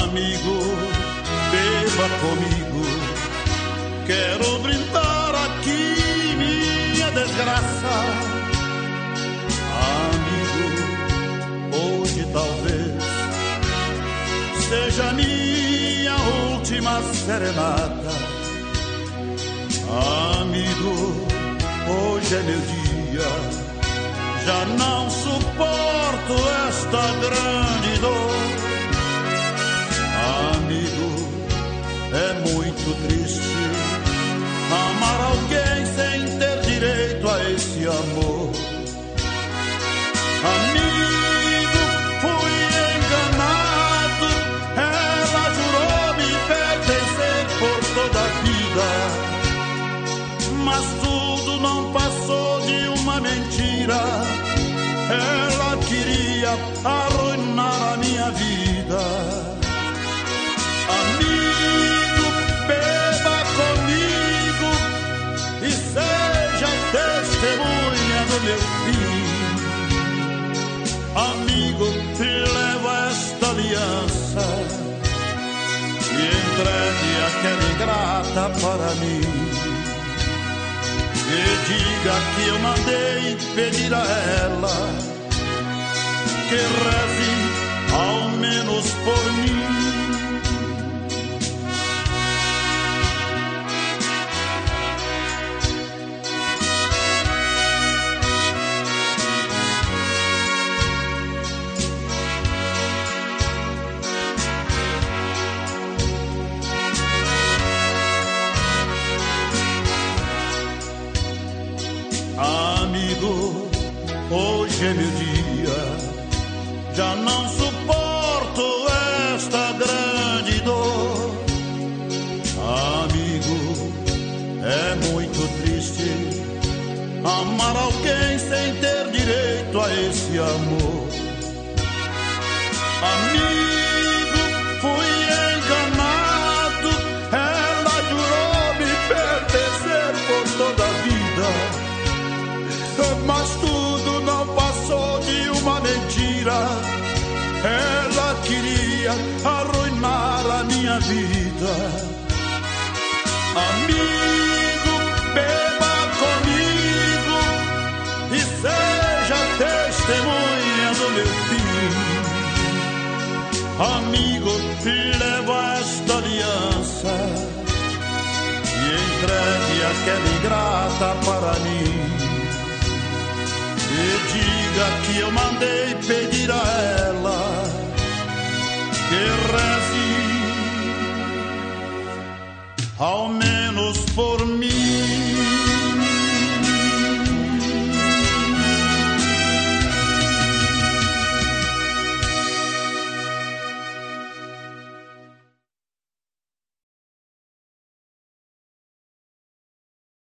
Amigo, beba comigo, quero brindar aqui minha desgraça. Amigo, hoje talvez seja minha última serenata. Amigo, hoje é meu dia, já não suporto esta grande dor. Amigo, é muito triste amar alguém sem ter direito a esse amor. Amigo, fui enganado, ela jurou me pertencer por toda a vida, mas tudo não passou de uma mentira. Ela queria arruinar a minha vida. Amigo, beba comigo e seja testemunha do meu fim. Amigo, leva esta aliança e entregue aquela ingrata para mim. E diga que eu mandei pedir a ela que reze ao menos por mim. Amigo, hoje é meu dia, já não suporto esta grande dor. Amigo, é muito triste amar alguém sem ter direito a esse amor. Amigo, fui enganado, ela jurou me pertencer por toda a vida, mas tudo não passou de uma mentira. Ela queria arruinar a minha vida. Amigo, beba comigo e seja testemunha do meu fim. Amigo, leva esta aliança e entregue aquela ingrata para mim. E diga que eu mandei pedir a ela que reze ao menos por mim.